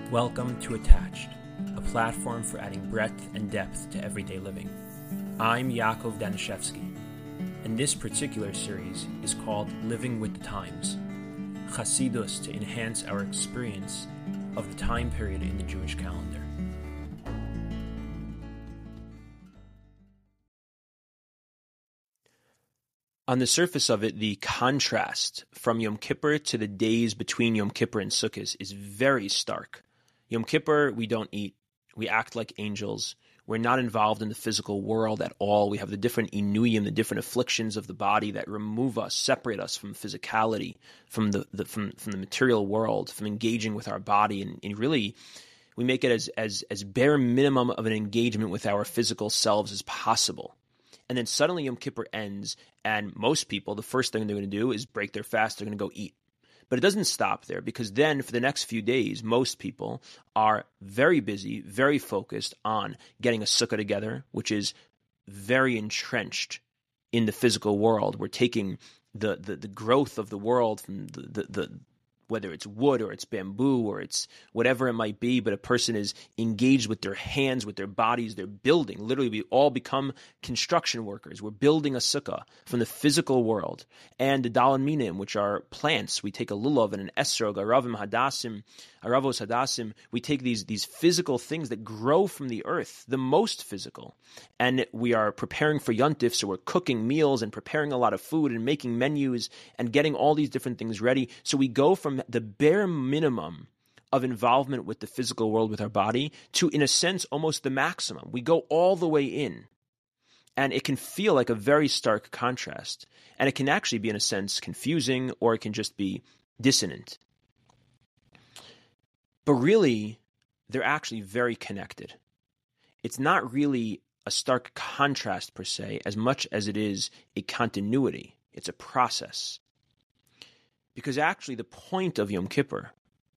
Welcome to Attached, a platform for adding breadth and depth to everyday living. I'm Yaakov Danishevsky, and this particular series is called Living with the Times, Chasidus to enhance our experience of the time period in the Jewish calendar. On the surface of it, the contrast from Yom Kippur to the days between Yom Kippur and Sukkot is very stark. Yom Kippur, we don't eat. We act like angels. We're not involved in the physical world at all. We have the different inuyim, the different afflictions of the body that remove us, separate us from physicality, from the material world, from engaging with our body, and really we make it as bare minimum of an engagement with our physical selves as possible. And then suddenly Yom Kippur ends, and most people, the first thing they're going to do is break their fast. They're going to go eat. But it doesn't stop there, because then for the next few days, most people are very busy, very focused on getting a sukkah together, which is very entrenched in the physical world. We're taking the growth of the world from the whether it's wood or it's bamboo or it's whatever it might be, but a person is engaged with their hands, with their bodies, they're building. Literally, we all become construction workers. We're building a sukkah from the physical world. And the dalan minim, which are plants, we take a lulav and an esrog, aravim hadassim, aravos hadassim, we take these physical things that grow from the earth, the most physical. And we are preparing for yontif, so we're cooking meals and preparing a lot of food and making menus and getting all these different things ready. So we go from the bare minimum of involvement with the physical world with our body to, in a sense, almost the maximum. We go all the way in. And it can feel like a very stark contrast. And it can actually be, in a sense, confusing, or it can just be dissonant. But really, they're actually very connected. It's not really a stark contrast per se, as much as it is a continuity. It's a process. Because actually the point of Yom Kippur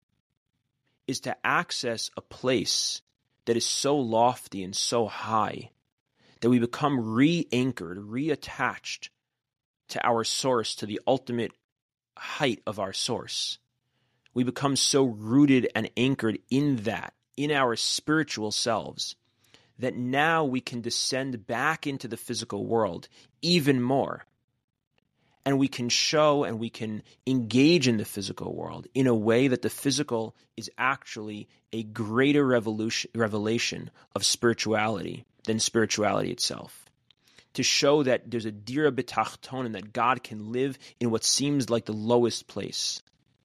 is to access a place that is so lofty and so high that we become re-anchored, reattached to our source, to the ultimate height of our source. We become so rooted and anchored in that, in our spiritual selves, that now we can descend back into the physical world even more. And we can show and we can engage in the physical world in a way that the physical is actually a greater revelation of spirituality than spirituality itself. To show that there's a dira b'tachton, and that God can live in what seems like the lowest place.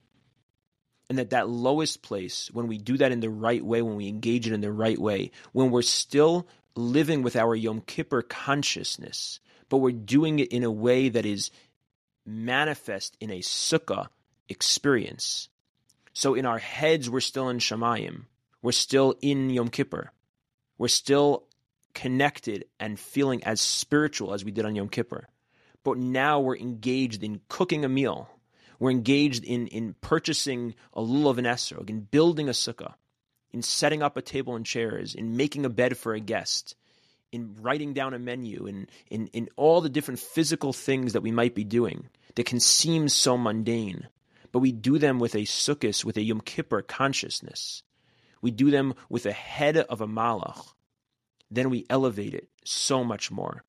And that lowest place, when we do that in the right way, when we engage it in the right way, when we're still living with our Yom Kippur consciousness, but we're doing it in a way that is manifest in a sukkah experience. So in our heads, we're still in Shamayim. We're still in Yom Kippur. We're still connected and feeling as spiritual as we did on Yom Kippur. But now we're engaged in cooking a meal. We're engaged in purchasing a lulav and esrog, in building a sukkah, in setting up a table and chairs, in making a bed for a guest, in writing down a menu, in all the different physical things that we might be doing that can seem so mundane, but we do them with a sukkos, with a Yom Kippur consciousness. We do them with a head of a malach. Then we elevate it so much more.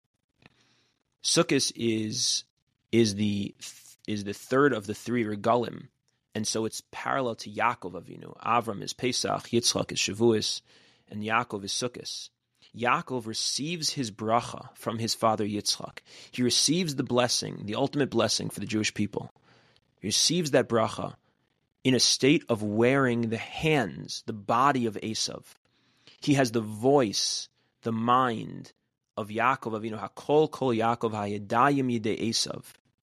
Sukkos is the third of the three regalim, and so it's parallel to Yaakov Avinu. Avram is Pesach, Yitzchak is Shavuos, and Yaakov is Sukkos. Yaakov receives his bracha from his father Yitzchak. He receives the blessing, the ultimate blessing for the Jewish people. He receives that bracha in a state of wearing the hands, the body of Esav. He has the voice, the mind of Yaakov Avinu. Hakol kol Yaakov hayadayim yidei Esav.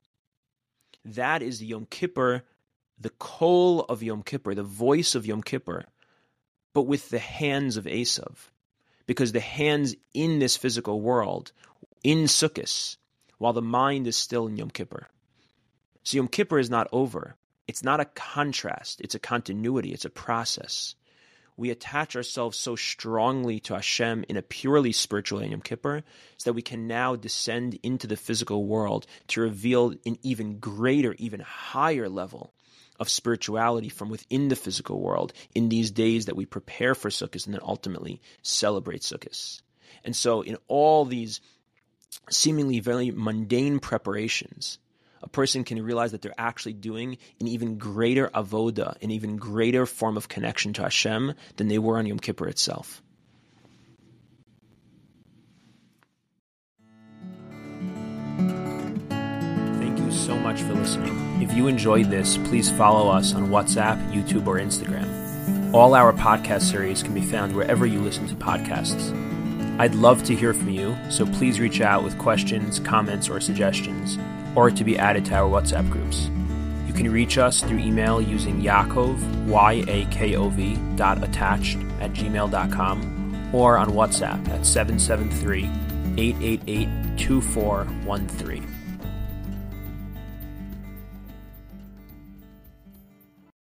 That is the Yom Kippur, the kol of Yom Kippur, the voice of Yom Kippur, but with the hands of Esav. Because the hands in this physical world, in Sukkot, while the mind is still in Yom Kippur. So Yom Kippur is not over. It's not a contrast. It's a continuity. It's a process. We attach ourselves so strongly to Hashem in a purely spiritual way in Yom Kippur, so that we can now descend into the physical world to reveal an even greater, even higher level of spirituality from within the physical world in these days that we prepare for Sukkot and then ultimately celebrate Sukkot. And so in all these seemingly very mundane preparations, a person can realize that they're actually doing an even greater avoda, an even greater form of connection to Hashem than they were on Yom Kippur itself. Thank you so much for listening. If you enjoyed this, please follow us on WhatsApp, YouTube, or Instagram. All our podcast series can be found wherever you listen to podcasts. I'd love to hear from you, so please reach out with questions, comments, or suggestions, or to be added to our WhatsApp groups. You can reach us through email using Yaakov, YAKOV, .attached@gmail.com, or on WhatsApp at 773-888-2413.